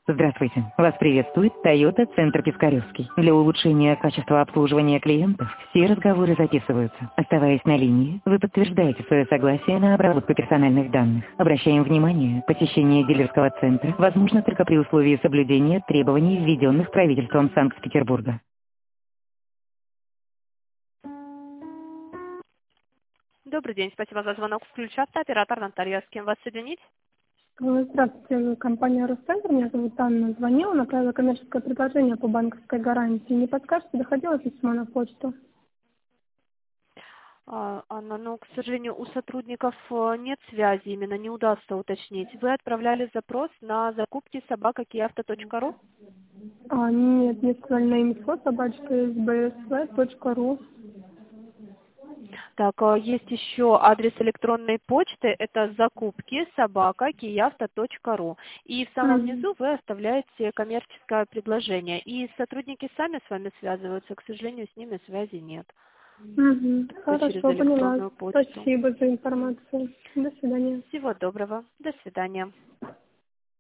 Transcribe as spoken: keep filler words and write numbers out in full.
Здравствуйте. Вас приветствует Toyota Центр Пискаревский. Для улучшения качества обслуживания клиентов все разговоры записываются. Оставаясь на линии, вы подтверждаете свое согласие на обработку персональных данных. Обращаем внимание, посещение дилерского центра возможно только при условии соблюдения требований, введенных правительством Санкт-Петербурга. Добрый день, спасибо за звонок. Включаться, оператор Наталья. С кем вас соединить? Здравствуйте, компания Росцентр. Меня зовут Анна. Звонила, направила коммерческое предложение по банковской гарантии. Не подскажете, доходило письмо на почту? А, Анна, ну, к сожалению, у сотрудников э, нет связи, именно не удастся уточнить. Вы отправляли запрос на закупки собака киавто точка ру? А, нет, мне сказали на инфо собачка эс бэ эс вэ точка ру. Так, а есть еще адрес электронной почты, это закупки собака киавто точка ру. И в самом Угу. низу вы оставляете коммерческое предложение. И сотрудники сами с вами связываются, к сожалению, с ними связи нет. Угу. Только через Хорошо, поняла. электронную почту. Спасибо за информацию. До свидания. Всего доброго. До свидания.